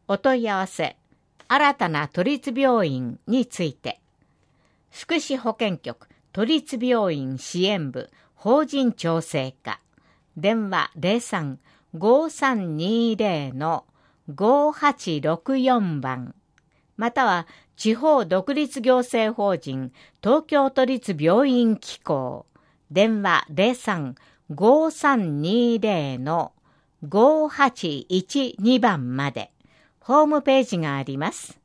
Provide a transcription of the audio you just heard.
お問い合わせ、新たな都立病院について、福祉保健局都立病院支援部法人調整課、電話03-5320-5864番、または地方独立行政法人東京都立病院機構、電話03-5320-5812番まで、ホームページがあります。